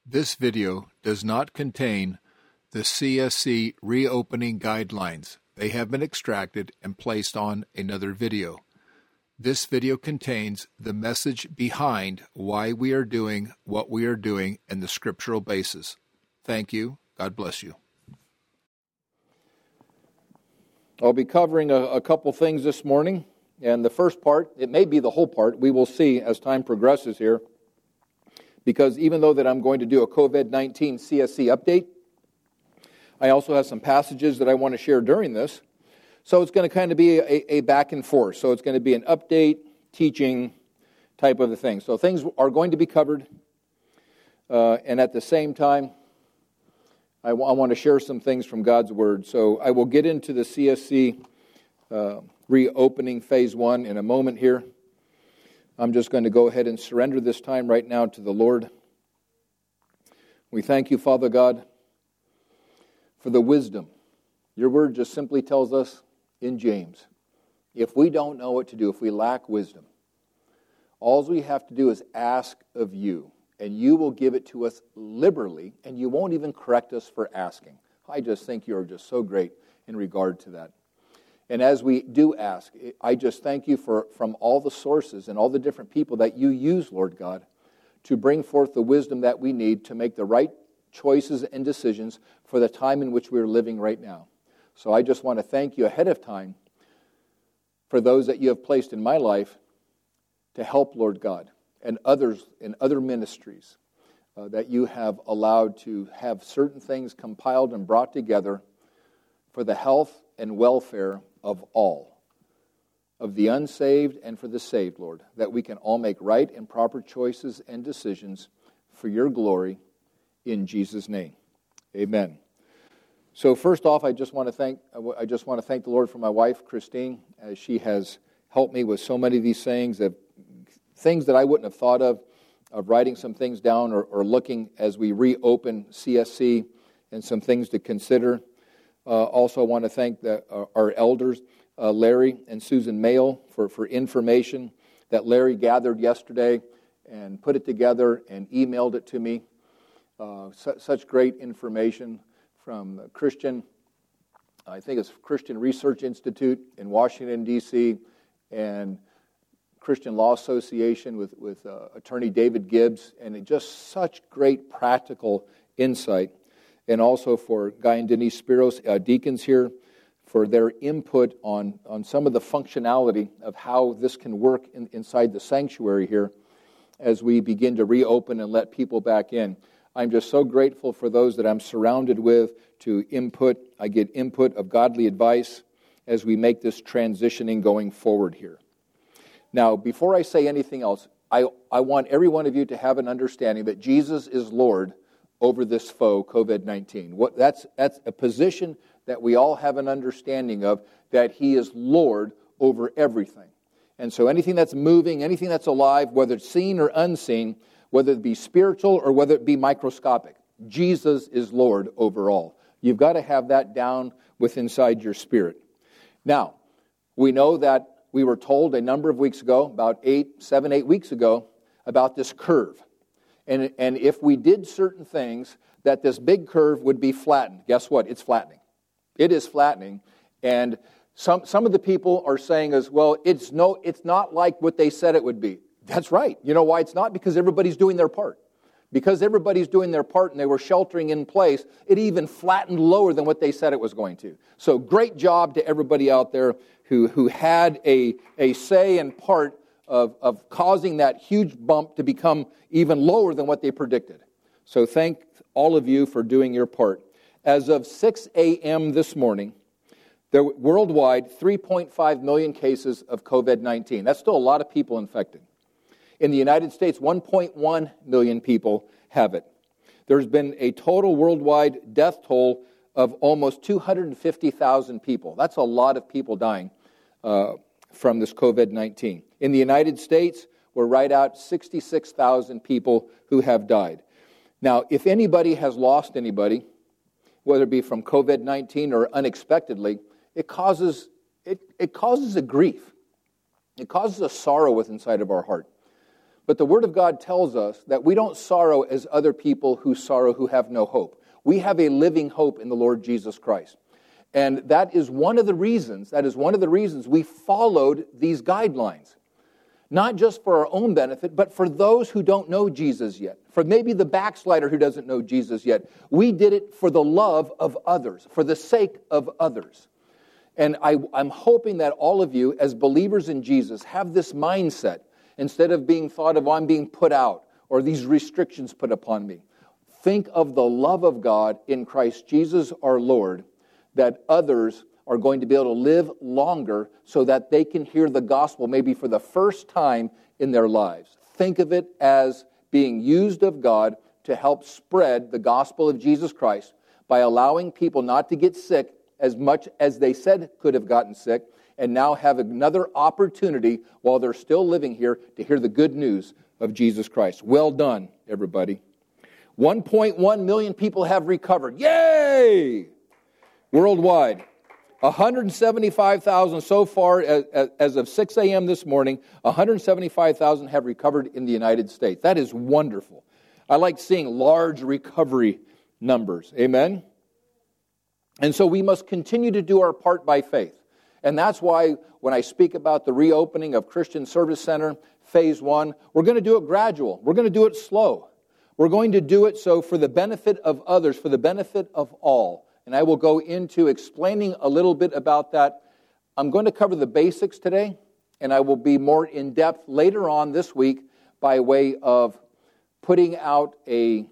This video does not contain the CSC reopening guidelines. They have been extracted and placed on another video. This video contains the message behind why we are doing what we are doing and the scriptural basis. Thank you. God bless you. I'll be covering a couple things this morning. And the first part, it may be the whole part, we will see as time progresses here. Because even though that I'm going to do a COVID-19 CSC update, I also have some passages that I want to share during this. So it's going to kind of be a back and forth. So it's going to be an update, teaching type of a thing. So things are going to be covered. And at the same time, I want to share some things from God's Word. So I will get into the CSC reopening phase 1 in a moment here. I'm just going to go ahead and surrender this time right now to the Lord. We thank you, Father God, for the wisdom. Your Word just simply tells us in James, if we don't know what to do, if we lack wisdom, all we have to do is ask of you, and you will give it to us liberally, and you won't even correct us for asking. I just think you are just so great in regard to that. And as we do ask, I just thank you from all the sources and all the different people that you use, Lord God, to bring forth the wisdom that we need to make the right choices and decisions for the time in which we are living right now. So I just want to thank you ahead of time for those that you have placed in my life to help, Lord God, and others in other ministries that you have allowed to have certain things compiled and brought together for the health and welfare of all, of the unsaved and for the saved, Lord, that we can all make right and proper choices and decisions for your glory in Jesus' name. Amen. So first off, I just want to thank the Lord for my wife, Christine, as she has helped me with so many of these things that I wouldn't have thought of writing some things down or looking as we reopen CSC and some things to consider. Also, I want to thank our elders, Larry and Susan Mayle, for information that Larry gathered yesterday and put it together and emailed it to me. Such great information from Christian Research Institute in Washington, D.C., and Christian Law Association with attorney David Gibbs, and just such great practical insight. And also for Guy and Denise Spiros, deacons here, for their input on some of the functionality of how this can work inside the sanctuary here as we begin to reopen and let people back in. I'm just so grateful for those that I'm surrounded with to input. I get input of godly advice as we make this transitioning going forward here. Now, before I say anything else, I want every one of you to have an understanding that Jesus is Lord over this foe, COVID-19. That's a position that we all have an understanding of, that He is Lord over everything. And so anything that's moving, anything that's alive, whether it's seen or unseen, whether it be spiritual or whether it be microscopic, Jesus is Lord over all. You've got to have that down inside your spirit. Now, we know that we were told a number of weeks ago, about 7-8 weeks ago, about this curve. And if we did certain things, that this big curve would be flattened. Guess what? It's flattening. It is flattening. And some of the people are saying as well, it's not like what they said it would be. That's right. You know why it's not? Because everybody's doing their part. Because everybody's doing their part and they were sheltering in place, it even flattened lower than what they said it was going to. So great job to everybody out there who had a say and part of causing that huge bump to become even lower than what they predicted. So thank all of you for doing your part. As of 6 a.m. this morning, there were worldwide 3.5 million cases of COVID-19. That's still a lot of people infected. In the United States, 1.1 million people have it. There's been a total worldwide death toll of almost 250,000 people. That's a lot of people dying from this COVID-19. In the United States, we're right at 66,000 people who have died. Now, if anybody has lost anybody, whether it be from COVID-19 or unexpectedly, it causes a grief. It causes a sorrow within inside of our heart. But the Word of God tells us that we don't sorrow as other people who sorrow who have no hope. We have a living hope in the Lord Jesus Christ. And that is one of the reasons we followed these guidelines. Not just for our own benefit, but for those who don't know Jesus yet. For maybe the backslider who doesn't know Jesus yet. We did it for the love of others, for the sake of others. And I'm hoping that all of you, as believers in Jesus, have this mindset. Instead of being thought of, I'm being put out, or these restrictions put upon me. Think of the love of God in Christ Jesus our Lord, that others are going to be able to live longer so that they can hear the gospel maybe for the first time in their lives. Think of it as being used of God to help spread the gospel of Jesus Christ by allowing people not to get sick as much as they said could have gotten sick, and now have another opportunity while they're still living here to hear the good news of Jesus Christ. Well done, everybody. 1.1 million people have recovered. Yay! Worldwide. 175,000 so far, as of 6 a.m. this morning, 175,000 have recovered in the United States. That is wonderful. I like seeing large recovery numbers. Amen? And so we must continue to do our part by faith. And that's why when I speak about the reopening of Christian Service Center, Phase 1, we're going to do it gradual. We're going to do it slow. We're going to do it so for the benefit of others, for the benefit of all. And I will go into explaining a little bit about that. I'm going to cover the basics today, and I will be more in-depth later on this week by way of putting out a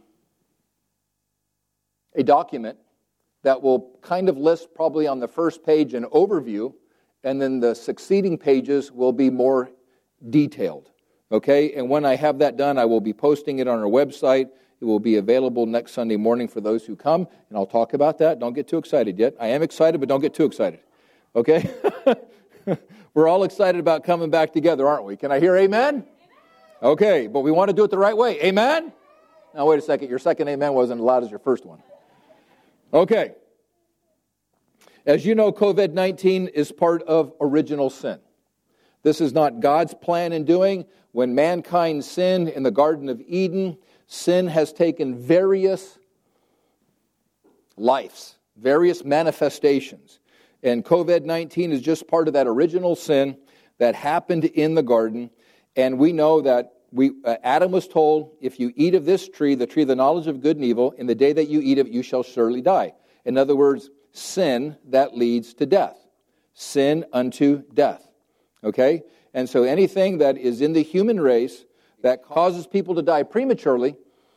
document that will kind of list probably on the first page an overview, and then the succeeding pages will be more detailed. Okay? And when I have that done, I will be posting it on our website. It will be available next Sunday morning for those who come, and I'll talk about that. Don't get too excited yet. I am excited, but don't get too excited. Okay? We're all excited about coming back together, aren't we? Can I hear amen? Okay, but we want to do it the right way. Amen? Now, wait a second. Your second amen wasn't as loud as your first one. Okay. As you know, COVID-19 is part of original sin. This is not God's plan in doing. When mankind sinned in the Garden of Eden, sin has taken various lives, various manifestations. And COVID-19 is just part of that original sin that happened in the garden. And we know that Adam was told, if you eat of this tree, the tree of the knowledge of good and evil, in the day that you eat of it, you shall surely die. In other words, sin that leads to death. Sin unto death. Okay? And so anything that is in the human race that causes people to die prematurely,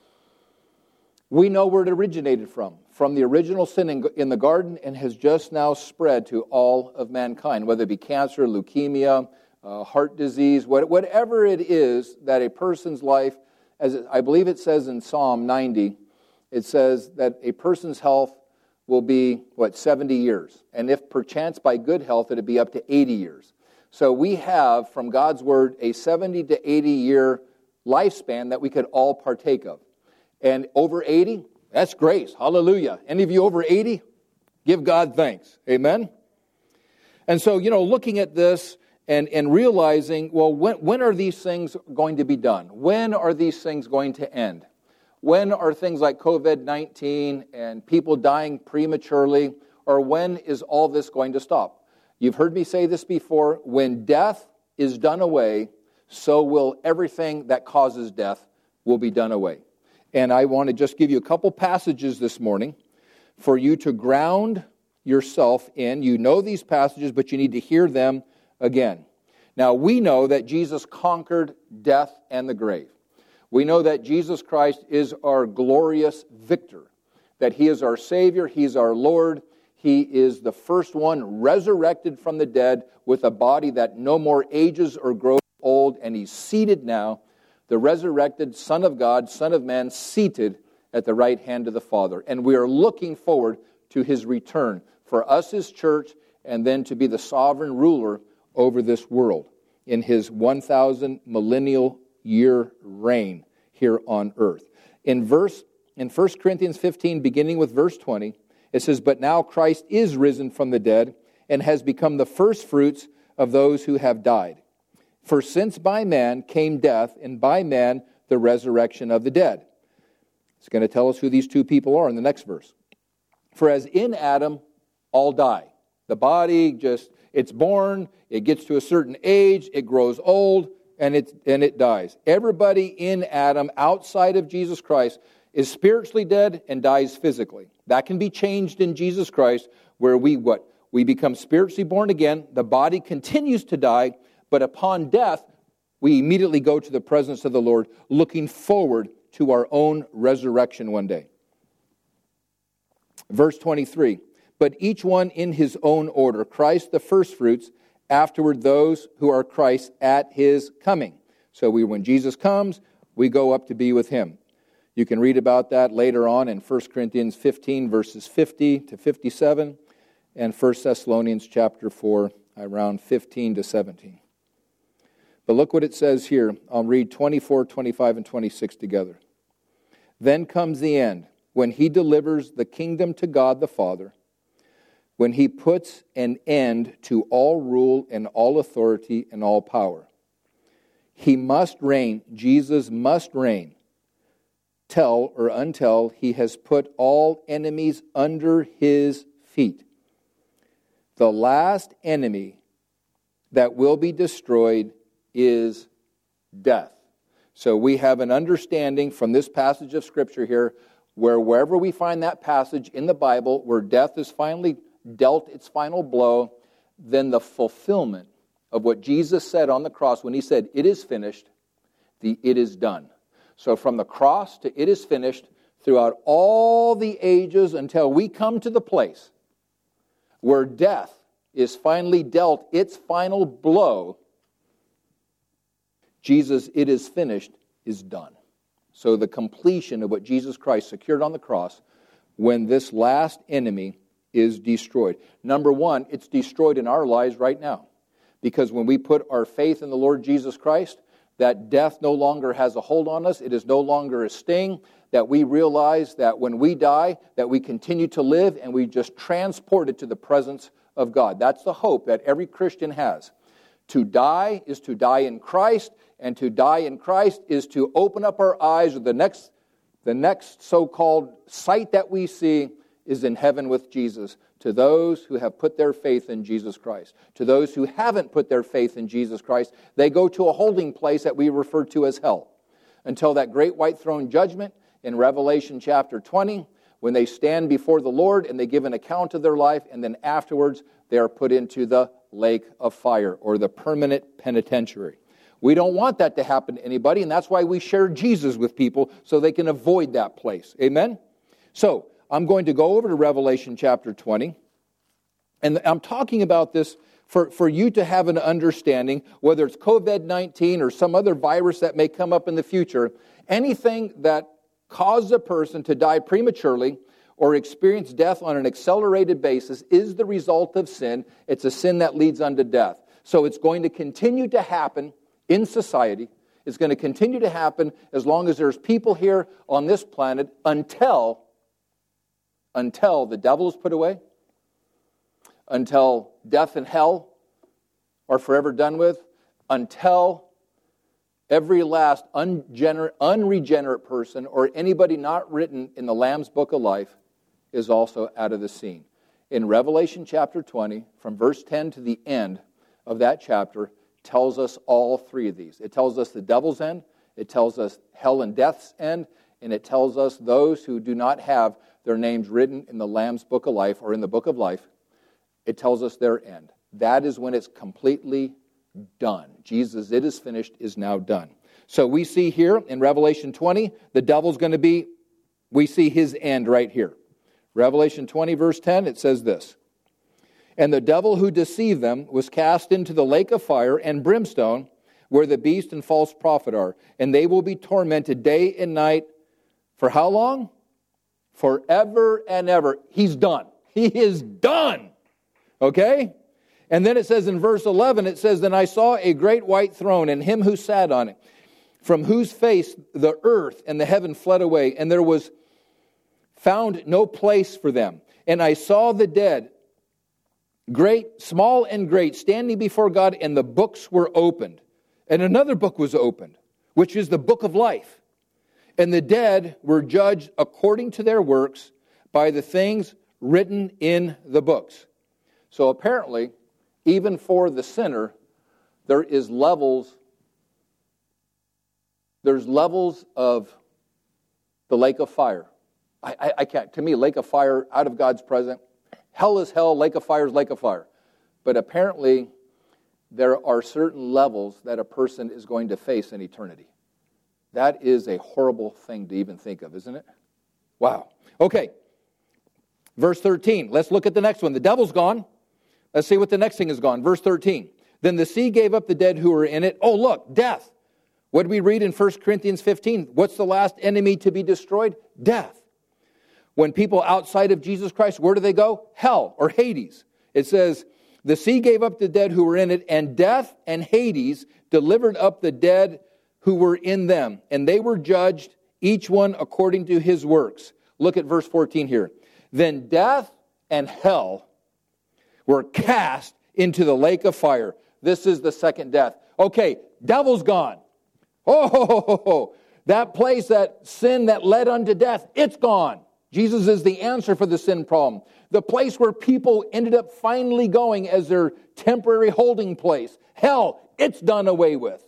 we know where it originated from the original sin in the garden, and has just now spread to all of mankind, whether it be cancer, leukemia, heart disease, whatever it is that a person's life, as I believe it says in Psalm 90, it says that a person's health will be, 70 years. And if perchance by good health, it'd be up to 80 years. So we have, from God's Word, a 70 to 80 year lifespan that we could all partake of. And over 80, that's grace. Hallelujah. Any of you over 80? Give God thanks. Amen? And so, looking at this and realizing, well, when are these things going to be done? When are these things going to end? When are things like COVID-19 and people dying prematurely, or when is all this going to stop? You've heard me say this before. When death is done away, so will everything that causes death will be done away. And I want to just give you a couple passages this morning for you to ground yourself in. You know these passages, but you need to hear them again. Now, we know that Jesus conquered death and the grave. We know that Jesus Christ is our glorious victor, that He is our Savior, He's our Lord. He is the first one resurrected from the dead with a body that no more ages or grows old, and He's seated now, the resurrected Son of God, Son of Man, seated at the right hand of the Father. And we are looking forward to His return for us, His church, and then to be the sovereign ruler over this world in His 1,000 millennial year reign here on earth. In 1 Corinthians 15, beginning with verse 20, it says, "But now Christ is risen from the dead and has become the first fruits of those who have died. For since by man came death, and by man the resurrection of the dead. It's going to tell us who these two people are in the next verse. For as in Adam all die. The body it's born, it gets to a certain age, it grows old, and it dies. Everybody in Adam, outside of Jesus Christ, is spiritually dead and dies physically. That can be changed in Jesus Christ, where we become spiritually born again, the body continues to die, but upon death, we immediately go to the presence of the Lord, looking forward to our own resurrection one day. Verse 23, but each one in his own order, Christ the firstfruits, afterward those who are Christ at his coming. So when Jesus comes, we go up to be with him. You can read about that later on in 1 Corinthians 15, verses 50 to 57, and 1 Thessalonians chapter 4, around 15 to 17. But look what it says here. I'll read 24, 25, and 26 together. Then comes the end, when he delivers the kingdom to God the Father, when he puts an end to all rule and all authority and all power. He must reign, Jesus must reign, until he has put all enemies under his feet. The last enemy that will be destroyed is death. So we have an understanding from this passage of Scripture here, where wherever we find that passage in the Bible where death is finally dealt its final blow, then the fulfillment of what Jesus said on the cross when he said, "It is finished," it is done. So from the cross to "it is finished," throughout all the ages until we come to the place where death is finally dealt its final blow, Jesus' "it is finished" is done. So the completion of what Jesus Christ secured on the cross, when this last enemy is destroyed. Number one, it's destroyed in our lives right now. Because when we put our faith in the Lord Jesus Christ, that death no longer has a hold on us. It is no longer a sting. That we realize that when we die, that we continue to live and we just transported to the presence of God. That's the hope that every Christian has. To die is to die in Christ, and to die in Christ is to open up our eyes. The next so-called sight that we see is in heaven with Jesus, to those who have put their faith in Jesus Christ. To those who haven't put their faith in Jesus Christ, they go to a holding place that we refer to as hell, until that great white throne judgment in Revelation chapter 20, when they stand before the Lord and they give an account of their life, and then afterwards they are put into the lake of fire, or the permanent penitentiary. We don't want that to happen to anybody, and that's why we share Jesus with people, so they can avoid that place. Amen? So, I'm going to go over to Revelation chapter 20, and I'm talking about this for you to have an understanding, whether it's COVID-19 or some other virus that may come up in the future. Anything that causes a person to die prematurely or experience death on an accelerated basis is the result of sin. It's a sin that leads unto death. So it's going to continue to happen in society. It's going to continue to happen as long as there's people here on this planet until the devil is put away, until death and hell are forever done with, until every last unregenerate person or anybody not written in the Lamb's Book of Life is also out of the scene. In Revelation chapter 20, from verse 10 to the end of that chapter, tells us all three of these. It tells us the devil's end, it tells us hell and death's end, and it tells us those who do not have their names written in the Lamb's Book of Life or in the Book of Life. It tells us their end. That is when it's completely done. Jesus' "it is finished" is now done. So we see here in Revelation 20, the devil's going to be, we see his end right here. Revelation 20 verse 10, it says this, "And the devil who deceived them was cast into the lake of fire and brimstone, where the beast and false prophet are. And they will be tormented day and night." For how long? Forever and ever. He's done. He is done. Okay? And then it says in verse 11, it says, "Then I saw a great white throne, and him who sat on it, from whose face the earth and the heaven fled away, and there was found no place for them. And I saw the dead, great, small and great, standing before God, and the books were opened. and another book was opened, which is the book of life. And the dead were judged according to their works by the things written in the books. So apparently, even for the sinner, there's levels of the lake of fire. I can't, to me, lake of fire out of God's presence. Hell is hell, lake of fire is lake of fire. But apparently, there are certain levels that a person is going to face in eternity. That is a horrible thing to even think of, isn't it? Wow. Okay. Verse 13. Let's look at the next one. The devil's gone. Let's see what the next thing is gone. Verse 13. Then the sea gave up the dead who were in it. Oh, look, death. What did we read in 1 Corinthians 15? What's the last enemy to be destroyed? Death. When people outside of Jesus Christ, where do they go? Hell or Hades. It says, the sea gave up the dead who were in it, and death and Hades delivered up the dead who were in them. And they were judged, each one according to his works. Look at verse 14 here. Then death and hell were cast into the lake of fire. This is the second death. Okay, devil's gone. Oh, that place, that sin that led unto death, it's gone. Jesus is the answer for the sin problem. The place where people ended up finally going as their temporary holding place. Hell, it's done away with.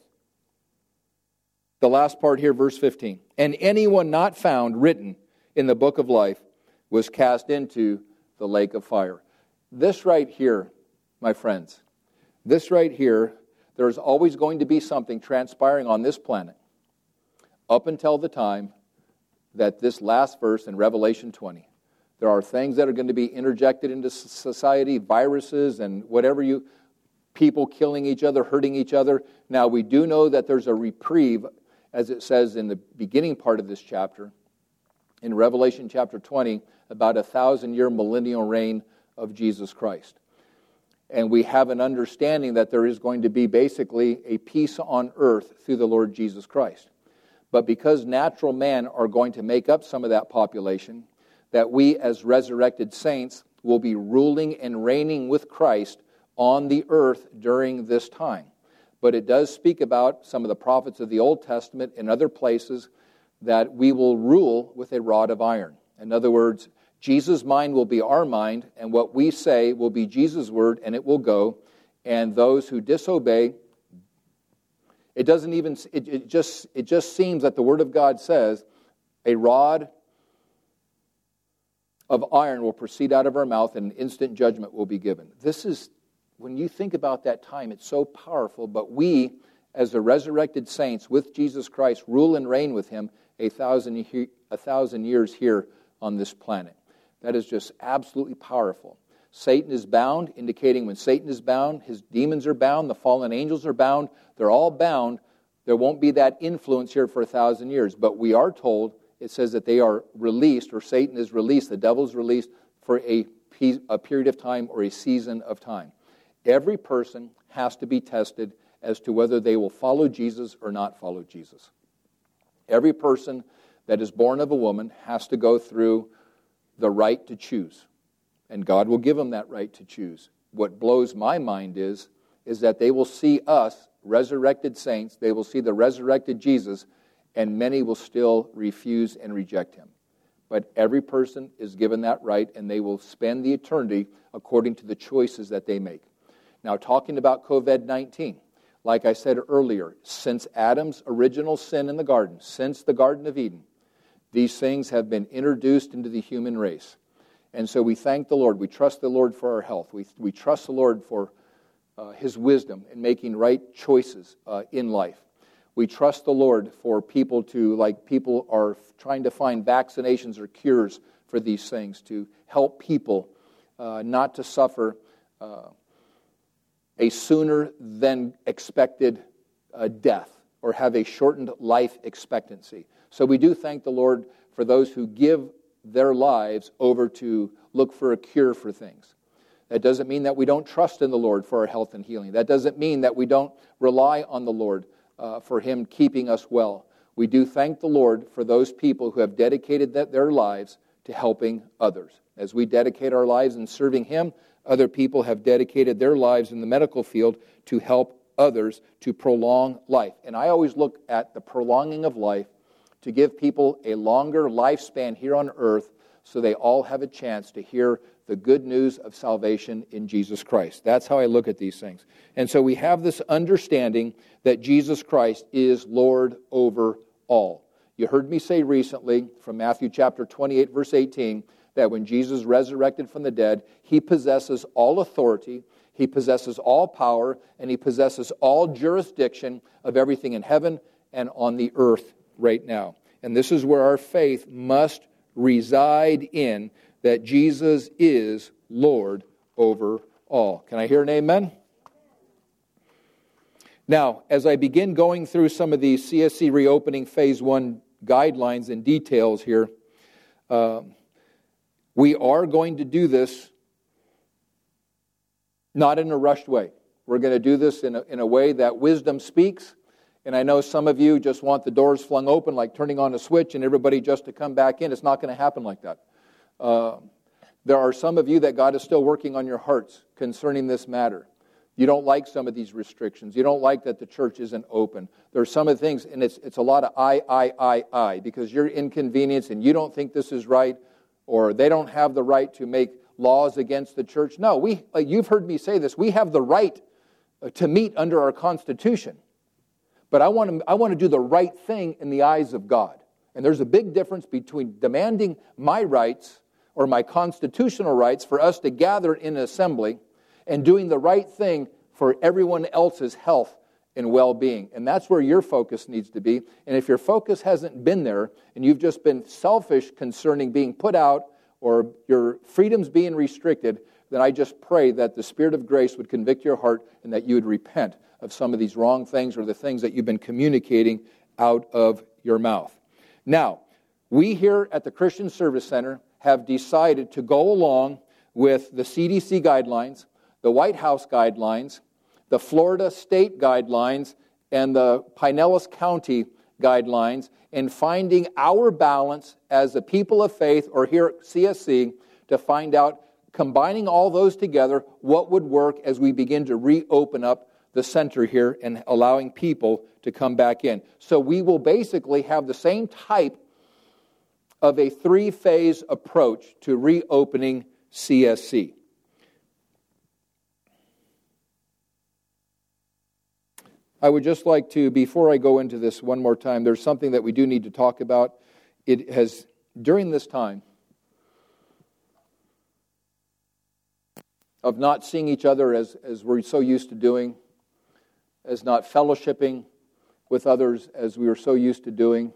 The last part here, verse 15. And anyone not found written in the book of life was cast into the lake of fire. This right here, my friends, this right here, there's always going to be something transpiring on this planet up until the time that this last verse in Revelation 20. There are things that are going to be interjected into society, viruses and whatever people killing each other, hurting each other. Now, we do know that there's a reprieve, as it says in the beginning part of this chapter, in Revelation chapter 20, about 1,000-year millennial reign of Jesus Christ. And we have an understanding that there is going to be basically a peace on earth through the Lord Jesus Christ. But because natural men are going to make up some of that population, that we as resurrected saints will be ruling and reigning with Christ on the earth during this time. But it does speak about some of the prophets of the Old Testament and other places that we will rule with a rod of iron. In other words, Jesus' mind will be our mind, and what we say will be Jesus' word, and it will go. And those who disobey, it just seems that the Word of God says, a rod of iron will proceed out of our mouth, and instant judgment will be given. This is, when you think about that time, it's so powerful. But we, as the resurrected saints with Jesus Christ, rule and reign with Him 1,000 years here on this planet. That is just absolutely powerful. Satan is bound, indicating when Satan is bound, his demons are bound, the fallen angels are bound, they're all bound. There won't be that influence here for 1,000 years. But we are told, it says that they are released, or Satan is released, the devil is released for a period of time or a season of time. Every person has to be tested as to whether they will follow Jesus or not follow Jesus. Every person that is born of a woman has to go through the right to choose. And God will give them that right to choose. What blows my mind is that they will see us, resurrected saints, they will see the resurrected Jesus, and many will still refuse and reject Him. But every person is given that right, and they will spend the eternity according to the choices that they make. Now, talking about COVID-19, like I said earlier, since Adam's original sin in the garden, since the Garden of Eden, these things have been introduced into the human race. And so we thank the Lord. We trust the Lord for our health. We trust the Lord for His wisdom in making right choices in life. We trust the Lord for people are trying to find vaccinations or cures for these things, to help people not to suffer a sooner than expected death or have a shortened life expectancy. So we do thank the Lord for those who give their lives over to look for a cure for things. That doesn't mean that we don't trust in the Lord for our health and healing. That doesn't mean that we don't rely on the Lord for Him keeping us well. We do thank the Lord for those people who have dedicated their lives to helping others. As we dedicate our lives in serving Him, other people have dedicated their lives in the medical field to help others to prolong life. And I always look at the prolonging of life to give people a longer lifespan here on earth so they all have a chance to hear the good news of salvation in Jesus Christ. That's how I look at these things. And so we have this understanding that Jesus Christ is Lord over all. You heard me say recently from Matthew chapter 28, verse 18, that when Jesus resurrected from the dead, He possesses all authority, He possesses all power, and He possesses all jurisdiction of everything in heaven and on the earth right now. And this is where our faith must reside in, that Jesus is Lord over all. Can I hear an amen? Now, as I begin going through some of these CSC reopening phase 1 guidelines and details here, we are going to do this not in a rushed way. We're going to do this in a way that wisdom speaks. And I know some of you just want the doors flung open like turning on a switch and everybody just to come back in. It's not going to happen like that. There are some of you that God is still working on your hearts concerning this matter. You don't like some of these restrictions. You don't like that the church isn't open. There are some of the things, and it's a lot of I, because you're inconvenienced and you don't think this is right, or they don't have the right to make laws against the church. No, you've heard me say this, we have the right to meet under our Constitution. But I want to do the right thing in the eyes of God. And there's a big difference between demanding my rights or my constitutional rights for us to gather in an assembly and doing the right thing for everyone else's health and well-being. And that's where your focus needs to be. And if your focus hasn't been there and you've just been selfish concerning being put out or your freedoms being restricted, then I just pray that the Spirit of grace would convict your heart and that you would repent of some of these wrong things or the things that you've been communicating out of your mouth. Now, we here at the Christian Service Center have decided to go along with the CDC guidelines, the White House guidelines, the Florida state guidelines, and the Pinellas County guidelines in finding our balance as a people of faith, or here at CSC, to find out, combining all those together, what would work as we begin to reopen up the center here and allowing people to come back in. So we will basically have the same type of a 3-phase approach to reopening CSC. I would just like to, before I go into this one more time, there's something that we do need to talk about. It has, during this time of not seeing each other as we're so used to doing, as not fellowshipping with others as we were so used to doing,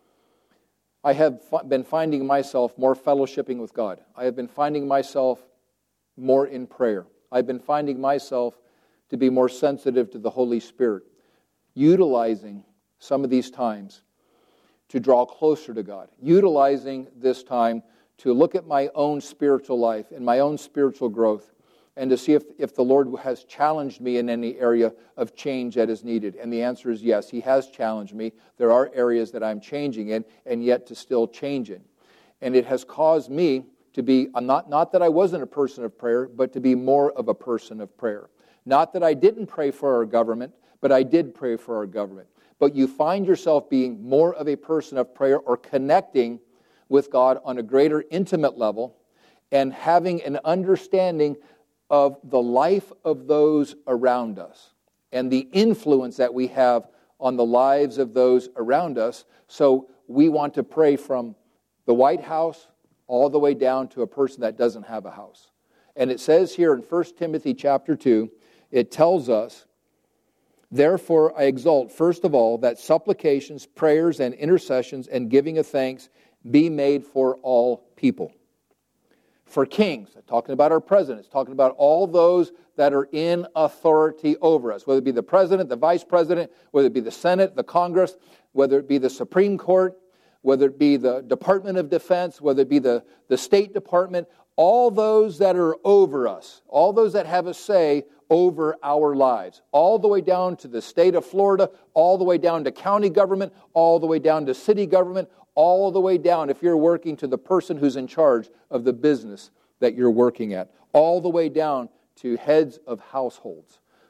I have been finding myself more fellowshipping with God. I have been finding myself more in prayer. I've been finding myself to be more sensitive to the Holy Spirit, utilizing some of these times to draw closer to God, utilizing this time to look at my own spiritual life and my own spiritual growth, and to see if the Lord has challenged me in any area of change that is needed. And the answer is yes, He has challenged me. There are areas that I'm changing in and yet to still change in. And it has caused me to be, not that I wasn't a person of prayer, but to be more of a person of prayer. Not that I didn't pray for our government, but I did pray for our government. But you find yourself being more of a person of prayer or connecting with God on a greater intimate level and having an understanding of the life of those around us and the influence that we have on the lives of those around us. So we want to pray from the White House all the way down to a person that doesn't have a house. And it says here in 1 Timothy chapter 2, it tells us, "Therefore I exalt, first of all, that supplications, prayers, and intercessions, and giving of thanks be made for all people." For kings, talking about our presidents, talking about all those that are in authority over us, whether it be the president, the vice president, whether it be the Senate, the Congress, whether it be the Supreme Court, whether it be the Department of Defense, whether it be the State Department, all those that are over us, all those that have a say over our lives, all the way down to the state of Florida, all the way down to county government, all the way down to city government, all the way down, if you're working, to the person who's in charge of the business that you're working at, all the way down to heads of households.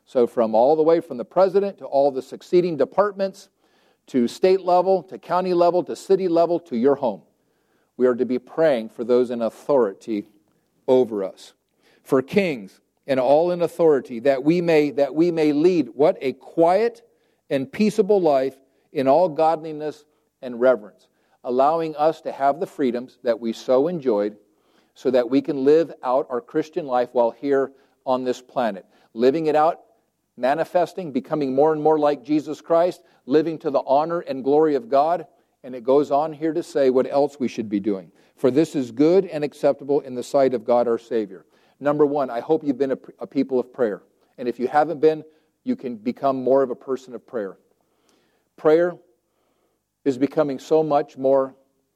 So from all the way from the president to all the succeeding departments, to state level, to county level, to city level, to your home, we are to be praying for those in authority over us. For kings and all in authority, that we may lead what a quiet and peaceable life in all godliness and reverence, allowing us to have the freedoms that we so enjoyed, so that we can live out our Christian life while here on this planet, living it out, manifesting, becoming more and more like Jesus Christ, living to the honor and glory of God. And it goes on here to say what else we should be doing. For this is good and acceptable in the sight of God our Savior. Number one, I hope you've been a people of prayer. And if you haven't been, you can become more of a person of prayer. Prayer is becoming so much more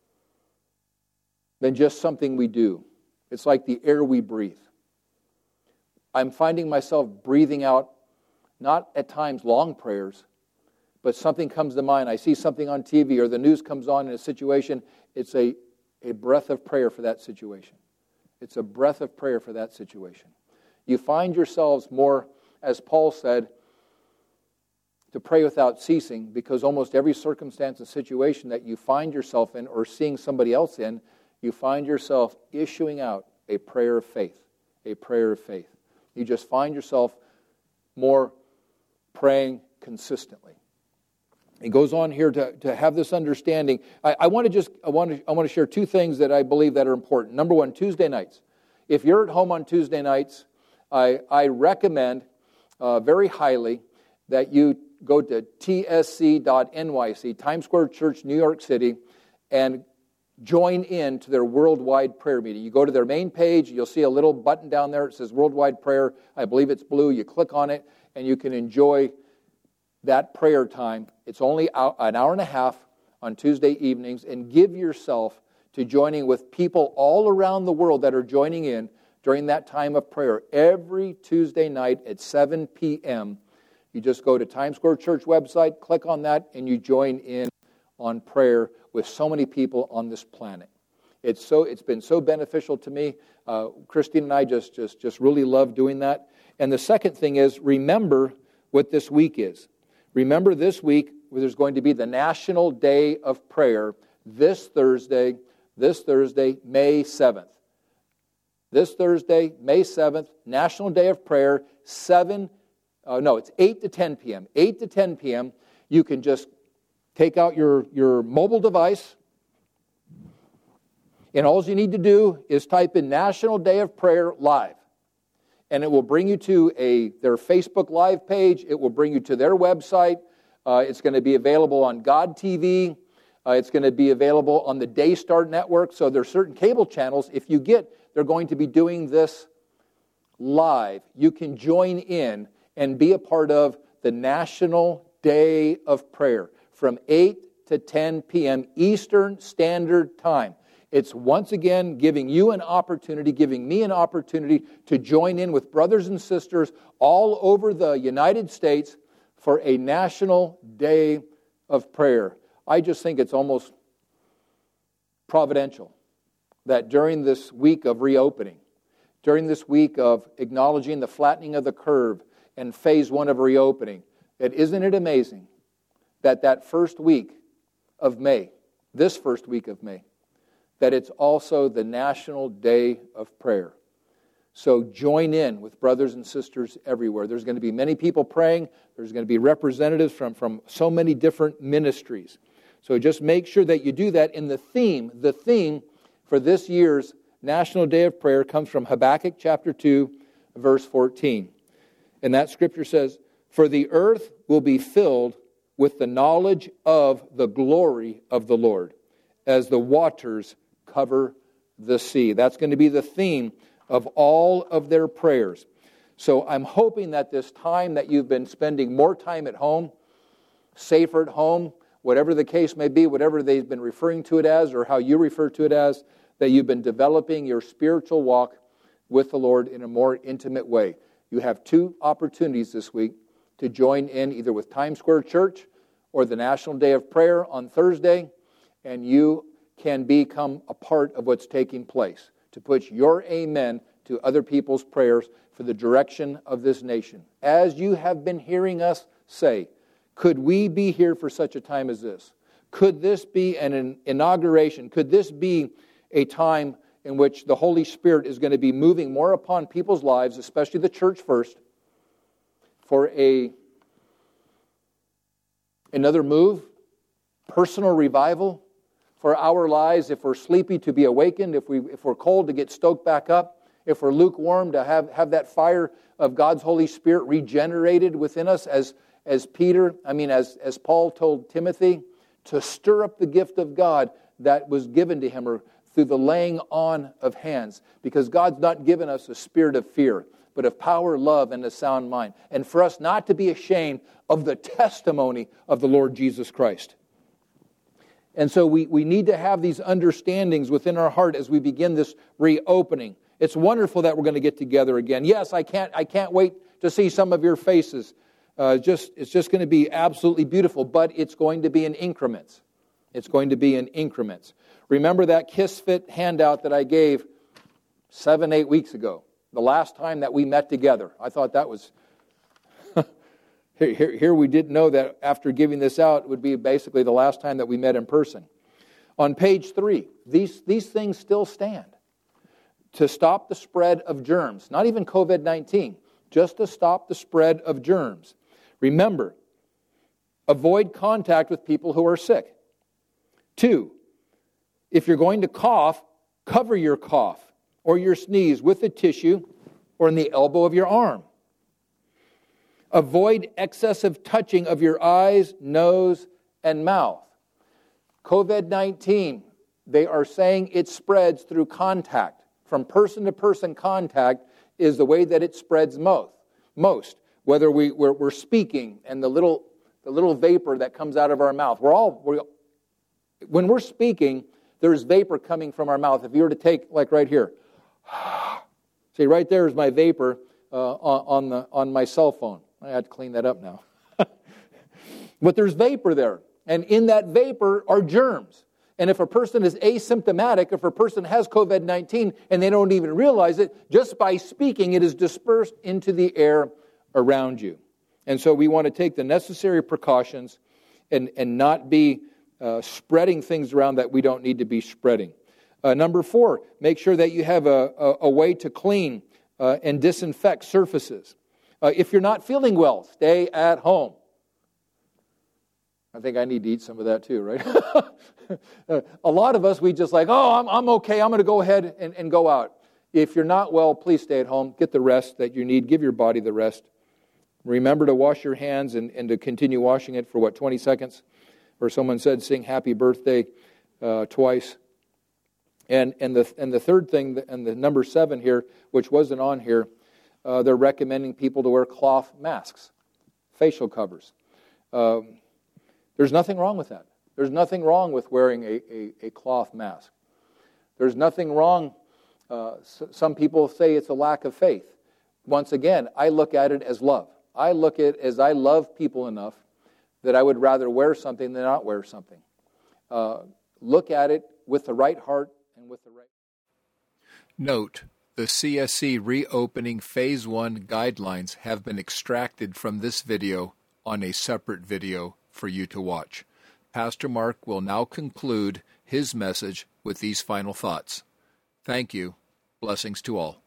than just something we do. It's like the air we breathe. I'm finding myself breathing out, not at times long prayers, but something comes to mind. I see something on TV or the news comes on in a situation. It's a breath of prayer for that situation. It's a breath of prayer for that situation. You find yourselves more, as Paul said, to pray without ceasing, because almost every circumstance and situation that you find yourself in or seeing somebody else in, you find yourself issuing out a prayer of faith. A prayer of faith. You just find yourself more praying consistently. It goes on here to have this understanding. I want to share two things that I believe that are important. Number one, Tuesday nights. If you're at home on Tuesday nights, I recommend very highly that you go to tsc.nyc, Times Square Church, New York City, and join in to their worldwide prayer meeting. You go to their main page, you'll see a little button down there. It says worldwide prayer. I believe it's blue. You click on it, and you can enjoy that prayer time. It's only an hour and a half on Tuesday evenings, and give yourself to joining with people all around the world that are joining in during that time of prayer. Every Tuesday night at 7 p.m., you just go to Times Square Church website, click on that, and you join in on prayer with so many people on this planet. It's been so beneficial to me. Christine and I just really love doing that. And the second thing is, remember what this week is. Remember this week, there's going to be the National Day of Prayer this Thursday, May 7th. This Thursday, May 7th, National Day of Prayer, it's 8 to 10 p.m. 8 to 10 p.m. You can just take out your mobile device, and all you need to do is type in National Day of Prayer Live. And it will bring you to their Facebook Live page. It will bring you to their website. It's going to be available on God TV. It's going to be available on the Daystar Network. So there are certain cable channels. If you they're going to be doing this live. You can join in and be a part of the National Day of Prayer from 8 to 10 p.m. Eastern Standard Time. It's once again giving me an opportunity to join in with brothers and sisters all over the United States for a National Day of Prayer. I just think it's almost providential that during this week of reopening, during this week of acknowledging the flattening of the curve and phase one of reopening, isn't it amazing that first week of May, this first week of May, that it's also the National Day of Prayer. So join in with brothers and sisters everywhere. There's going to be many people praying. There's going to be representatives from so many different ministries. So just make sure that you do that. And the theme for this year's National Day of Prayer comes from Habakkuk chapter 2, verse 14. And that scripture says, "For the earth will be filled with the knowledge of the glory of the Lord, as the waters cover the sea." That's going to be the theme of all of their prayers. So I'm hoping that this time that you've been spending more time at home, safer at home, whatever the case may be, whatever they've been referring to it as or how you refer to it as, that you've been developing your spiritual walk with the Lord in a more intimate way. You have two opportunities this week to join in either with Times Square Church or the National Day of Prayer on Thursday, and you can become a part of what's taking place, to put your amen to other people's prayers for the direction of this nation. As you have been hearing us say, could we be here for such a time as this? Could this be an inauguration? Could this be a time in which the Holy Spirit is going to be moving more upon people's lives, especially the church first, for another move, personal revival, for our lives, if we're sleepy, to be awakened, if we're cold, to get stoked back up, if we're lukewarm, to have that fire of God's Holy Spirit regenerated within us, as Paul told Timothy, to stir up the gift of God that was given to him, or through the laying on of hands. Because God's not given us a spirit of fear, but of power, love, and a sound mind. And for us not to be ashamed of the testimony of the Lord Jesus Christ. And so we need to have these understandings within our heart as we begin this reopening. It's wonderful that we're going to get together again. Yes, I can't wait to see some of your faces. It's just going to be absolutely beautiful, but it's going to be in increments. It's going to be in increments. Remember that Kiss Fit handout that I gave 7-8 weeks ago, the last time that we met together. I thought that was... Here we didn't know that after giving this out, it would be basically the last time that we met in person. On page 3, these things still stand. To stop the spread of germs, not even COVID-19, just to stop the spread of germs. Remember, avoid contact with people who are sick. 2, if you're going to cough, cover your cough or your sneeze with a tissue or in the elbow of your arm. Avoid excessive touching of your eyes, nose, and mouth. COVID-19, they are saying it spreads through contact. From person-to-person contact is the way that it spreads most. Whether we're speaking and the little vapor that comes out of our mouth. When we're speaking, there's vapor coming from our mouth. If you were to take, like right here, see, right there is my vapor on my cell phone. I had to clean that up now. But there's vapor there. And in that vapor are germs. And if a person is asymptomatic, if a person has COVID-19 and they don't even realize it, just by speaking, it is dispersed into the air around you. And so we want to take the necessary precautions and not be spreading things around that we don't need to be spreading. Number 4, make sure that you have a way to clean and disinfect surfaces. If you're not feeling well, stay at home. I think I need to eat some of that too, right? A lot of us, we just like, I'm okay, I'm going to go ahead and go out. If you're not well, please stay at home. Get the rest that you need. Give your body the rest. Remember to wash your hands and to continue washing it for 20 seconds? Or someone said, sing happy birthday twice. And the third thing, and the number 7 here, which wasn't on here, they're recommending people to wear cloth masks, facial covers. There's nothing wrong with that. There's nothing wrong with wearing a cloth mask. There's nothing wrong. Some people say it's a lack of faith. Once again, I look at it as love. I look at it as I love people enough that I would rather wear something than not wear something. Look at it with the right heart and with the right... Note, the CSC reopening Phase 1 guidelines have been extracted from this video on a separate video for you to watch. Pastor Mark will now conclude his message with these final thoughts. Thank you. Blessings to all.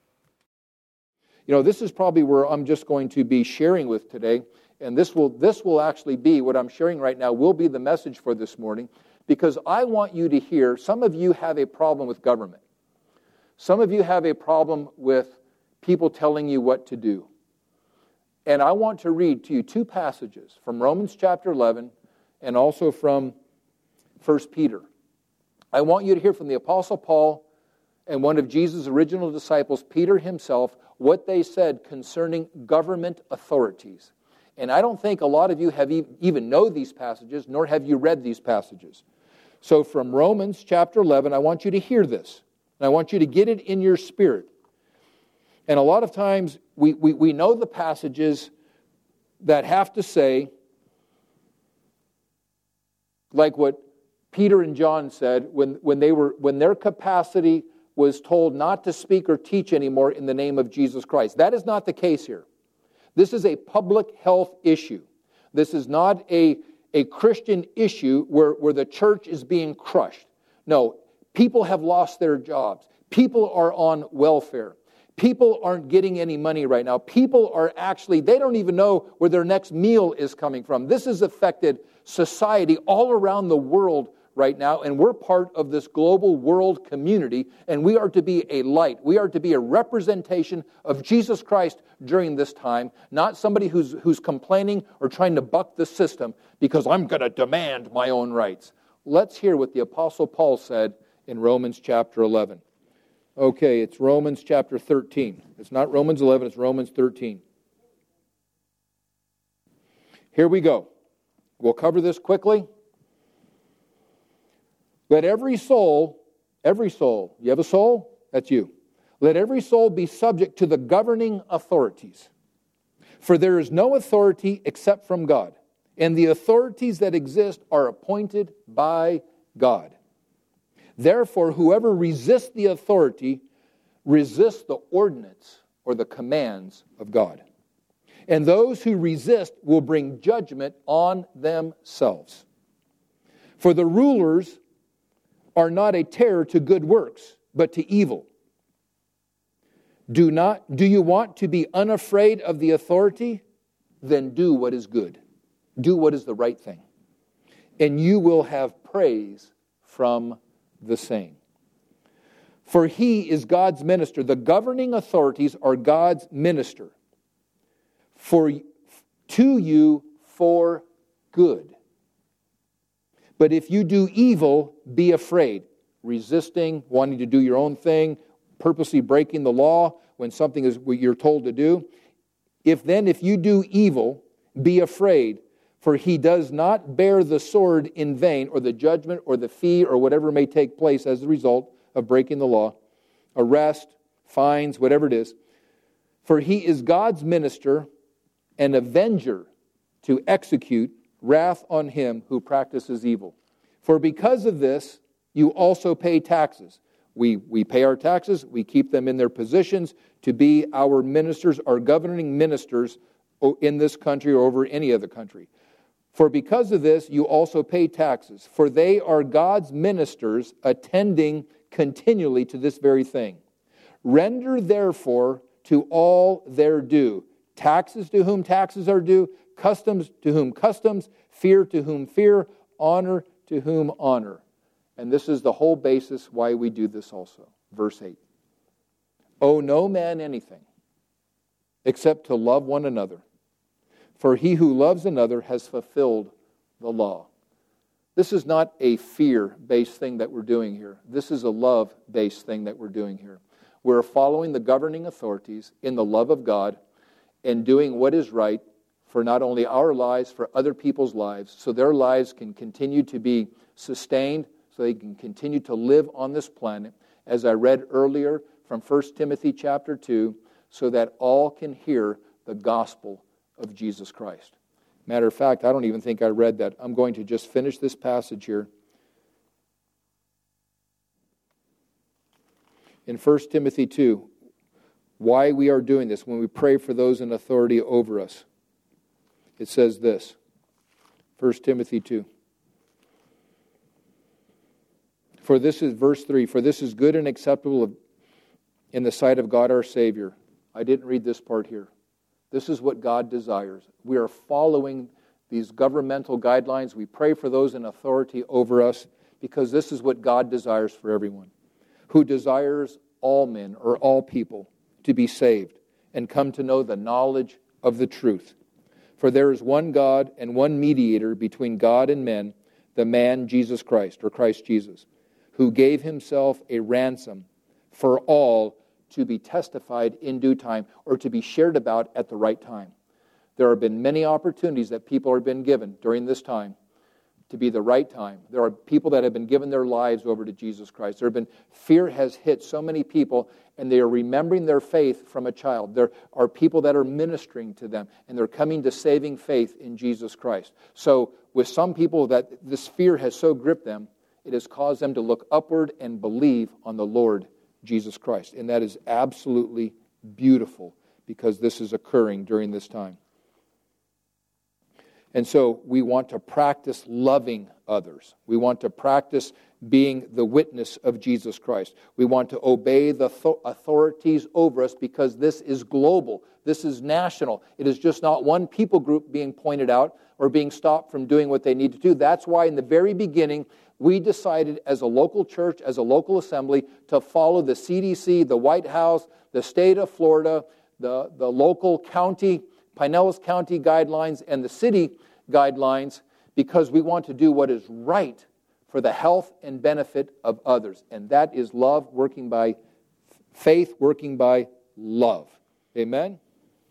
This is probably where I'm just going to be sharing with today, and this will actually be, what I'm sharing right now will be the message for this morning, because I want you to hear, some of you have a problem with government. Some of you have a problem with people telling you what to do. And I want to read to you 2 passages from Romans chapter 11 and also from 1 Peter. I want you to hear from the Apostle Paul and one of Jesus' original disciples, Peter himself, what they said concerning government authorities. And I don't think a lot of you have even know these passages, nor have you read these passages. So from Romans chapter 11, I want you to hear this. And I want you to get it in your spirit. And a lot of times we know the passages that have to say, like what Peter and John said when their capacity was told not to speak or teach anymore in the name of Jesus Christ. That is not the case here. This is a public health issue. This is not a Christian issue where the church is being crushed. No, people have lost their jobs. People are on welfare. People aren't getting any money right now. People are actually, they don't even know where their next meal is coming from. This has affected society all around the world right now, and we're part of this global world community, and we are to be a light. We are to be a representation of Jesus Christ during this time, not somebody who's complaining or trying to buck the system because I'm going to demand my own rights. Let's hear what the Apostle Paul said in Romans chapter 11. Okay, it's Romans chapter 13. It's not Romans 11, it's Romans 13. Here we go. We'll cover this quickly. Let every soul, you have a soul? That's you. Let every soul be subject to the governing authorities. For there is no authority except from God, and the authorities that exist are appointed by God. Therefore, whoever resists the authority resists the ordinance or the commands of God. And those who resist will bring judgment on themselves. For the rulers are not a terror to good works, but to evil. Do you want to be unafraid of the authority? Then do what is good. Do what is the right thing. And you will have praise from the same. For he is God's minister. The governing authorities are God's minister. To you for good. But if you do evil, be afraid. Resisting, wanting to do your own thing, purposely breaking the law when something is what you're told to do. If you do evil, be afraid. For he does not bear the sword in vain, or the judgment, or the fee, or whatever may take place as a result of breaking the law. Arrest, fines, whatever it is. For he is God's minister, an avenger to execute wrath on him who practices evil. For because of this, you also pay taxes. We pay our taxes, we keep them in their positions to be our ministers, our governing ministers in this country or over any other country. For because of this, you also pay taxes, for they are God's ministers attending continually to this very thing. Render therefore to all their due. Taxes to whom taxes are due, customs to whom customs, fear to whom fear, honor to whom honor. And this is the whole basis why we do this also. Verse 8. Owe no man anything except to love one another. For he who loves another has fulfilled the law. This is not a fear-based thing that we're doing here. This is a love-based thing that we're doing here. We're following the governing authorities in the love of God and doing what is right for not only our lives, for other people's lives, so their lives can continue to be sustained, so they can continue to live on this planet, as I read earlier from 1 Timothy chapter 2, so that all can hear the gospel of Jesus Christ. Matter of fact, I don't even think I read that. I'm going to just finish this passage here. In 1 Timothy 2, why we are doing this, when we pray for those in authority over us. It says this, 1 Timothy 2. For this is, verse 3, for this is good and acceptable in the sight of God our Savior. I didn't read this part here. This is what God desires. We are following these governmental guidelines. We pray for those in authority over us because this is what God desires for everyone. Who desires all men or all people to be saved and come to know the knowledge of the truth. For there is one God and one mediator between God and men, the man Jesus Christ, or Christ Jesus, who gave himself a ransom for all to be testified in due time or to be shared about at the right time. There have been many opportunities that people have been given during this time to be the right time. There are people that have been given their lives over to Jesus Christ. Fear has hit so many people, and they are remembering their faith from a child. There are people that are ministering to them, and they're coming to saving faith in Jesus Christ. So with some people, that this fear has so gripped them, it has caused them to look upward and believe on the Lord Jesus Christ. And that is absolutely beautiful because this is occurring during this time. And so we want to practice loving others. We want to practice being the witness of Jesus Christ. We want to obey the authorities over us because this is global. This is national. It is just not one people group being pointed out or being stopped from doing what they need to do. That's why in the very beginning, we decided as a local church, as a local assembly, to follow the CDC, the White House, the state of Florida, the local county, Pinellas County guidelines, and the city guidelines, because we want to do what is right for the health and benefit of others. And that is love working by faith, working by love. Amen?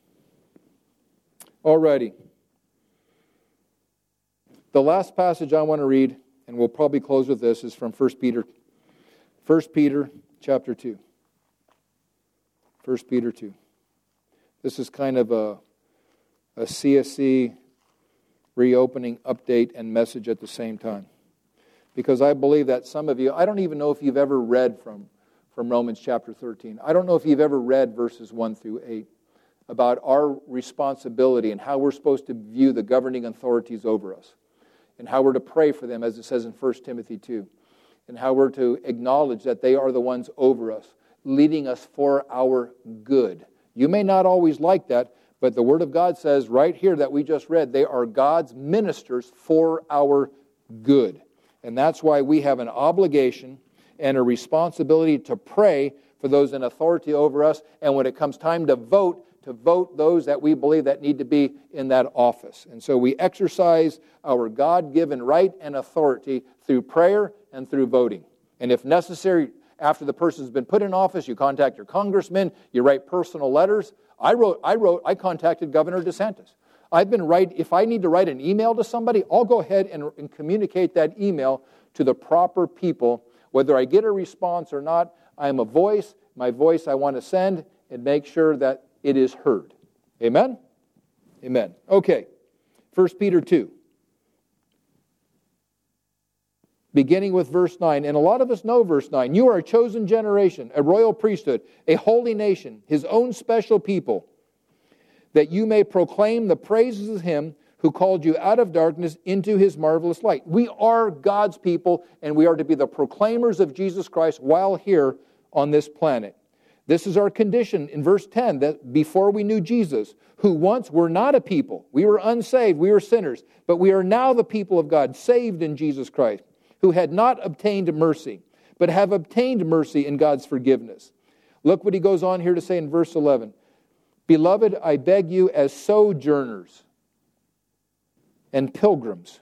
Alrighty. The last passage I want to read, and we'll probably close with this, is from 1 Peter. 1 Peter chapter 2. 1 Peter 2. This is kind of a CSC reopening update and message at the same time. Because I believe that some of you, I don't even know if you've ever read from Romans chapter 13. I don't know if you've ever read verses 1 through 8 about our responsibility and how we're supposed to view the governing authorities over us and how we're to pray for them, as it says in 1 Timothy 2, and how we're to acknowledge that they are the ones over us, leading us for our good. You may not always like that, but the Word of God says right here that we just read, they are God's ministers for our good. And that's why we have an obligation and a responsibility to pray for those in authority over us. And when it comes time to vote those that we believe that need to be in that office. And so we exercise our God-given right and authority through prayer and through voting. And if necessary, after the person's been put in office, you contact your congressman, you write personal letters. I contacted Governor DeSantis. If I need to write an email to somebody, I'll go ahead and communicate that email to the proper people. Whether I get a response or not, I am a voice. My voice I want to send and make sure that it is heard. Amen? Amen. Okay. 1 Peter 2. Beginning with verse 9, and a lot of us know verse 9. You are a chosen generation, a royal priesthood, a holy nation, His own special people, that you may proclaim the praises of Him who called you out of darkness into His marvelous light. We are God's people, and we are to be the proclaimers of Jesus Christ while here on this planet. This is our condition in verse 10, that before we knew Jesus, who once were not a people, we were unsaved, we were sinners, but we are now the people of God, saved in Jesus Christ, who had not obtained mercy, but have obtained mercy in God's forgiveness. Look what he goes on here to say in verse 11. Beloved, I beg you as sojourners and pilgrims,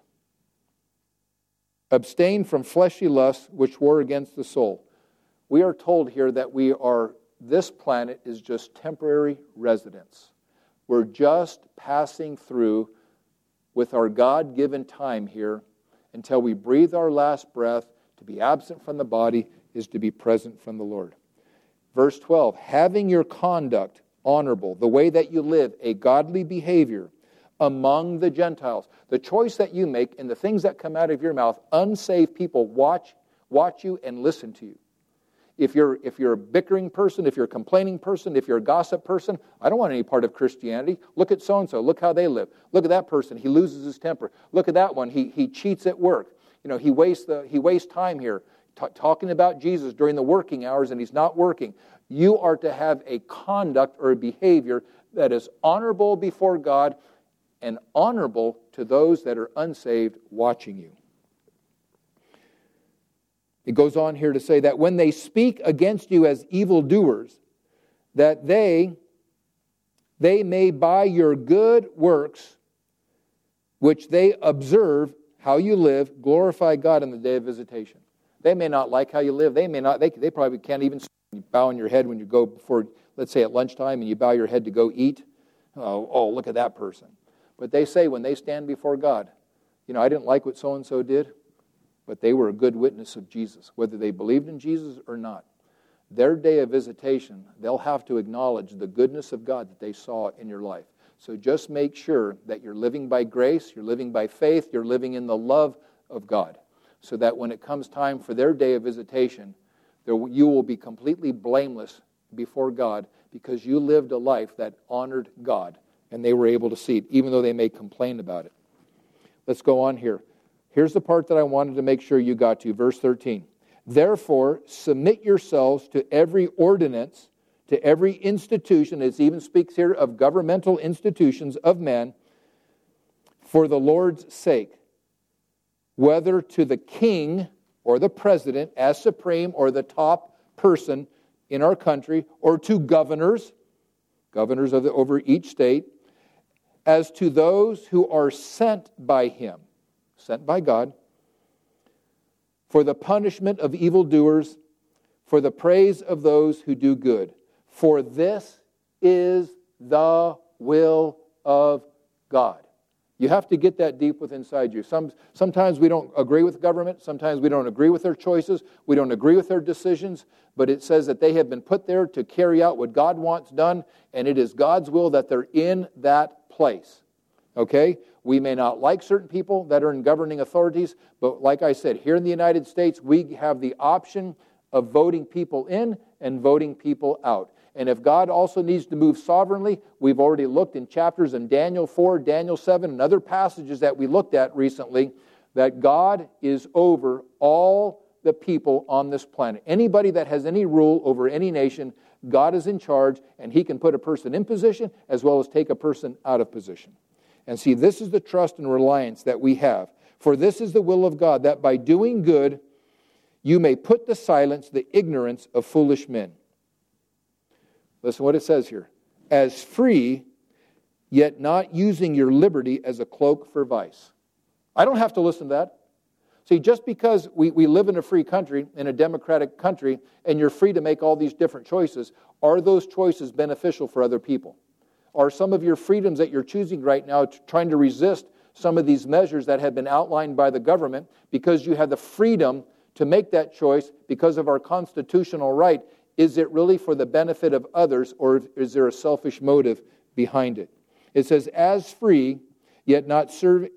abstain from fleshly lusts which war against the soul. We are told here that this planet is just temporary residence. We're just passing through with our God-given time here until we breathe our last breath. To be absent from the body is to be present from the Lord. Verse 12, having your conduct honorable, the way that you live, a godly behavior among the Gentiles. The choice that you make and the things that come out of your mouth, unsaved people watch you and listen to you. If you're a bickering person, if you're a complaining person, if you're a gossip person, I don't want any part of Christianity. Look at so-and-so. Look how they live. Look at that person. He loses his temper. Look at that one. He cheats at work. He wastes time here talking about Jesus during the working hours, and he's not working. You are to have a conduct or a behavior that is honorable before God and honorable to those that are unsaved watching you. It goes on here to say that when they speak against you as evildoers, that they may by your good works, which they observe how you live, glorify God in the day of visitation. They may not like how you live. They probably can't even bow on your head when you go before, let's say at lunchtime, and you bow your head to go eat. Oh, look at that person. But they say when they stand before God, I didn't like what so-and-so did, but they were a good witness of Jesus, whether they believed in Jesus or not. Their day of visitation, they'll have to acknowledge the goodness of God that they saw in your life. So just make sure that you're living by grace, you're living by faith, you're living in the love of God, so that when it comes time for their day of visitation, You will be completely blameless before God because you lived a life that honored God, and they were able to see it, even though they may complain about it. Let's go on here. Here's the part that I wanted to make sure you got to, verse 13. Therefore, submit yourselves to every ordinance, to every institution. It even speaks here of governmental institutions of men, for the Lord's sake, whether to the king or the president as supreme or the top person in our country, or to governors over each state, as to those who are sent by him, sent by God, for the punishment of evildoers, for the praise of those who do good. For this is the will of God. You have to get that deep within inside you. Sometimes we don't agree with government. Sometimes we don't agree with their choices. We don't agree with their decisions. But it says that they have been put there to carry out what God wants done, and it is God's will that they're in that place. Okay? We may not like certain people that are in governing authorities, but like I said, here in the United States, we have the option of voting people in and voting people out. And if God also needs to move sovereignly, we've already looked in chapters in Daniel 4, Daniel 7, and other passages that we looked at recently, that God is over all the people on this planet. Anybody that has any rule over any nation, God is in charge, and He can put a person in position as well as take a person out of position. And see, this is the trust and reliance that we have. For this is the will of God, that by doing good you may put to silence the ignorance of foolish men. Listen to what it says here. As free, yet not using your liberty as a cloak for vice. I don't have to listen to that. See, just because we live in a free country, in a democratic country, and you're free to make all these different choices, are those choices beneficial for other people? Are some of your freedoms that you're choosing right now trying to resist some of these measures that have been outlined by the government because you have the freedom to make that choice because of our constitutional right? Is it really for the benefit of others, or is there a selfish motive behind it? It says, as free, yet not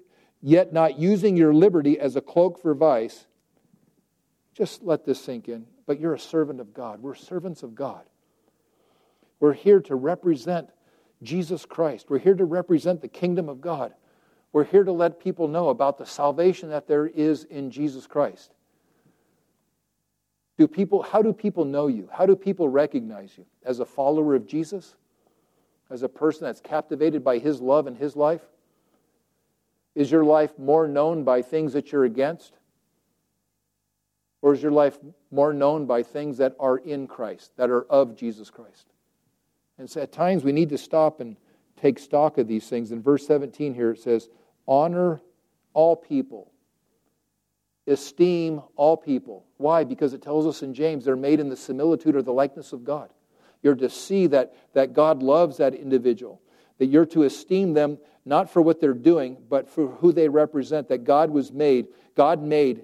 using your liberty as a cloak for vice. Just let this sink in. But you're a servant of God. We're servants of God. We're here to represent Jesus Christ. We're here to represent the kingdom of God. We're here to let people know about the salvation that there is in Jesus Christ. How do people know you? How do people recognize you? As a follower of Jesus? As a person that's captivated by His love and His life? Is your life more known by things that you're against? Or is your life more known by things that are in Christ, that are of Jesus Christ? And so at times we need to stop and take stock of these things. In verse 17 here it says, honor all people. Esteem all people. Why? Because it tells us in James they're made in the similitude or the likeness of God. You're to see that God loves that individual. That you're to esteem them not for what they're doing, but for who they represent. That God made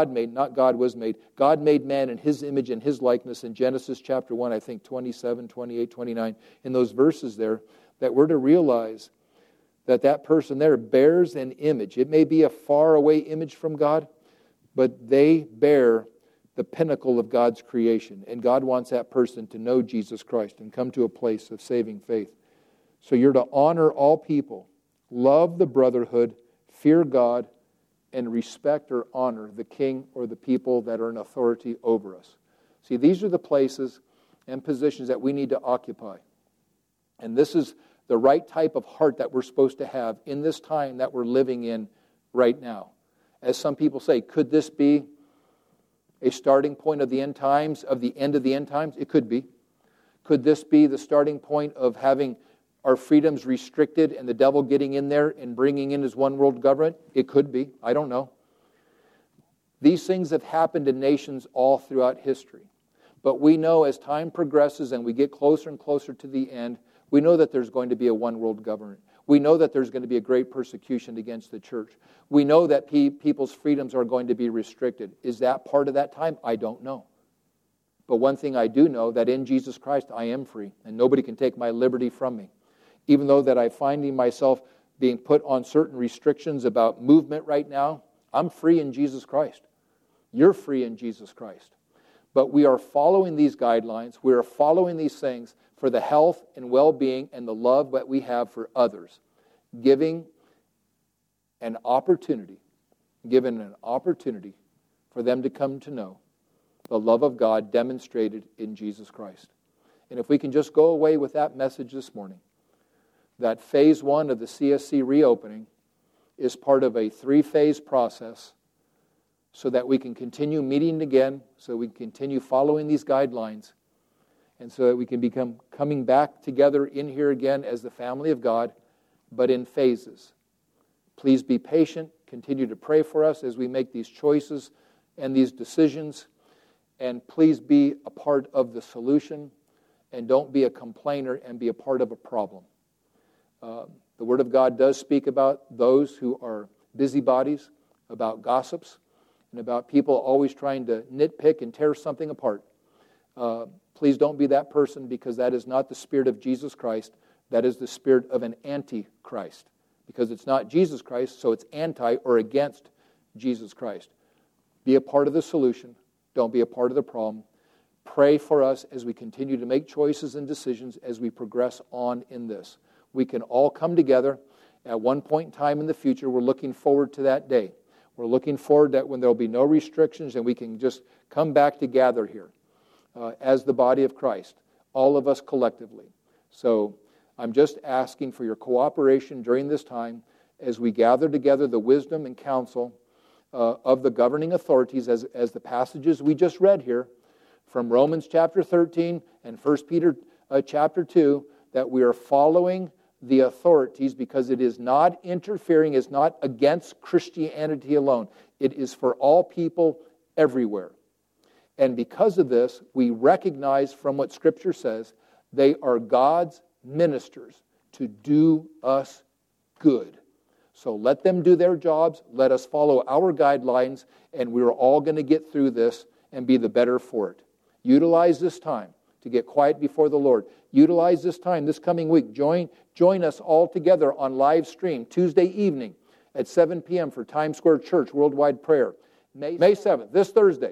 man in His image and His likeness in Genesis chapter 1, I think 27, 28, 29, in those verses there, that we're to realize that person there bears an image. It may be a faraway image from God, but they bear the pinnacle of God's creation. And God wants that person to know Jesus Christ and come to a place of saving faith. So you're to honor all people, love the brotherhood, fear God, and respect or honor the king or the people that are in authority over us. See, these are the places and positions that we need to occupy. And this is the right type of heart that we're supposed to have in this time that we're living in right now. As some people say, could this be a starting point of the end times, of the end of the end times? It could be. Could this be the starting point of having our freedoms restricted and the devil getting in there and bringing in his one world government? It could be. I don't know. These things have happened in nations all throughout history. But we know as time progresses and we get closer and closer to the end, we know that there's going to be a one world government. We know that there's going to be a great persecution against the church. We know that people's freedoms are going to be restricted. Is that part of that time? I don't know. But one thing I do know, that in Jesus Christ I am free, and nobody can take my liberty from me. Even though that I'm finding myself being put on certain restrictions about movement right now, I'm free in Jesus Christ. You're free in Jesus Christ. But we are following these guidelines. We are following these things for the health and well-being and the love that we have for others. Given an opportunity for them to come to know the love of God demonstrated in Jesus Christ. And if we can just go away with that message this morning, that phase 1 of the CSC reopening is part of a 3-phase process so that we can continue meeting again, so we can continue following these guidelines, and so that we can become coming back together in here again as the family of God, but in phases. Please be patient. Continue to pray for us as we make these choices and these decisions. And please be a part of the solution, and don't be a complainer and be a part of a problem. The Word of God does speak about those who are busybodies, about gossips, and about people always trying to nitpick and tear something apart. Please don't be that person, because that is not the spirit of Jesus Christ. That is the spirit of an anti-Christ. Because it's not Jesus Christ, so it's anti or against Jesus Christ. Be a part of the solution. Don't be a part of the problem. Pray for us as we continue to make choices and decisions as we progress on in this. We can all come together at one point in time in the future. We're looking forward to that day. We're looking forward that when there will be no restrictions and we can just come back to gather here as the body of Christ, all of us collectively. So I'm just asking for your cooperation during this time as we gather together the wisdom and counsel of the governing authorities as the passages we just read here from Romans chapter 13 and 1 Peter chapter 2, that we are following the authorities, because it is not interfering, it's not against Christianity alone. It is for all people everywhere. And because of this, we recognize from what Scripture says, they are God's ministers to do us good. So let them do their jobs, let us follow our guidelines, and we're all going to get through this and be the better for it. Utilize this time to get quiet before the Lord. Utilize this time this coming week. Join us all together on live stream Tuesday evening at 7 p.m. for Times Square Church Worldwide Prayer. May 7th, this Thursday,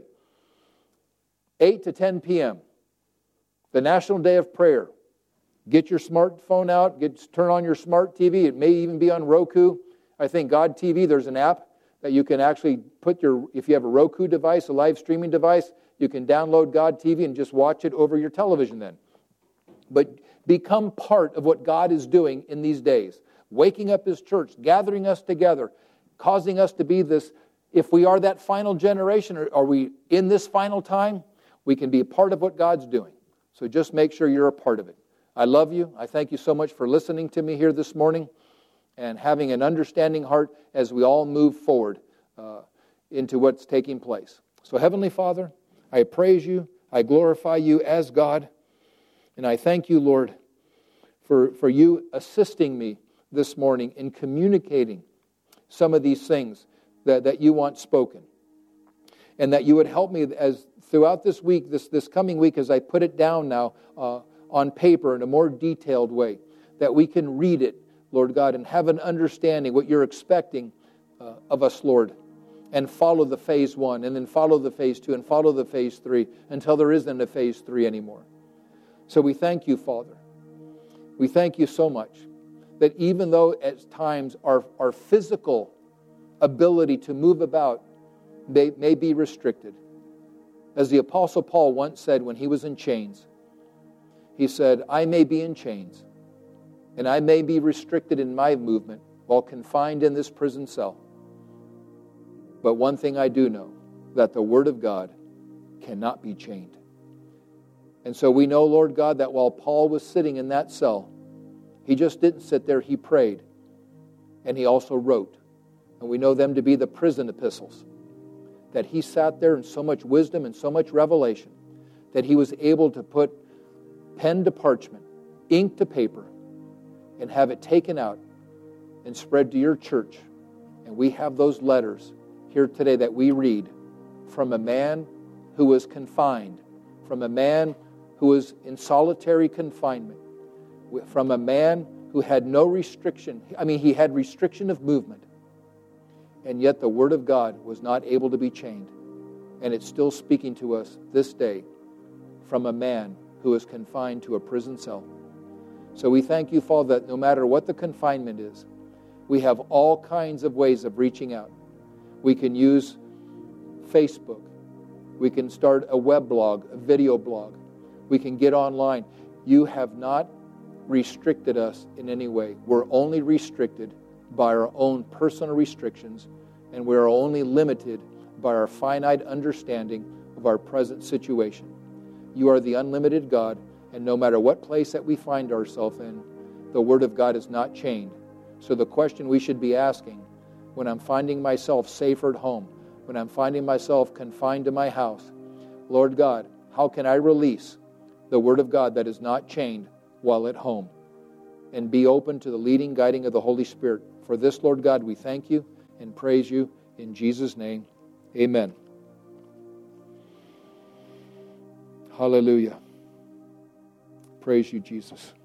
8 to 10 p.m., the National Day of Prayer. Get your smartphone out, turn on your smart TV. It may even be on Roku. I think God TV, there's an app that you can actually put if you have a Roku device, a live streaming device, you can download God TV and just watch it over your television then. But become part of what God is doing in these days. Waking up His church, gathering us together, causing us to be this. If we are that final generation, or are we in this final time, we can be a part of what God's doing. So just make sure you're a part of it. I love you. I thank you so much for listening to me here this morning and having an understanding heart as we all move forward into what's taking place. So Heavenly Father, I praise you. I glorify you as God. And I thank you, Lord, for you assisting me this morning in communicating some of these things that you want spoken. And that you would help me as throughout this week, this coming week, as I put it down now on paper in a more detailed way, that we can read it, Lord God, and have an understanding what you're expecting of us, Lord, and follow the phase 1, and then follow the phase 2, and follow the phase 3, until there isn't a phase 3 anymore. So we thank you, Father. We thank you so much that even though at times our physical ability to move about may be restricted, as the Apostle Paul once said when he was in chains, he said, I may be in chains, and I may be restricted in my movement while confined in this prison cell. But one thing I do know, that the Word of God cannot be chained. And so we know, Lord God, that while Paul was sitting in that cell, he just didn't sit there, he prayed. And he also wrote. And we know them to be the prison epistles. That he sat there in so much wisdom and so much revelation that he was able to put pen to parchment, ink to paper, and have it taken out and spread to your church. And we have those letters here today that we read from a man who was confined, from a man who was in solitary confinement, from a man who had no restriction. I mean, he had restriction of movement. And yet the Word of God was not able to be chained. And it's still speaking to us this day from a man who is confined to a prison cell. So we thank you, Father, that no matter what the confinement is, we have all kinds of ways of reaching out. We can use Facebook. We can start a web blog, a video blog. We can get online. You have not restricted us in any way. We're only restricted by our own personal restrictions, and we're only limited by our finite understanding of our present situation. You are the unlimited God, and no matter what place that we find ourselves in, the Word of God is not chained. So the question we should be asking, when I'm finding myself safer at home, when I'm finding myself confined to my house, Lord God, how can I release the Word of God that is not chained while at home, and be open to the leading, guiding of the Holy Spirit? For this, Lord God, we thank you and praise you in Jesus' name. Amen. Hallelujah. Praise you, Jesus.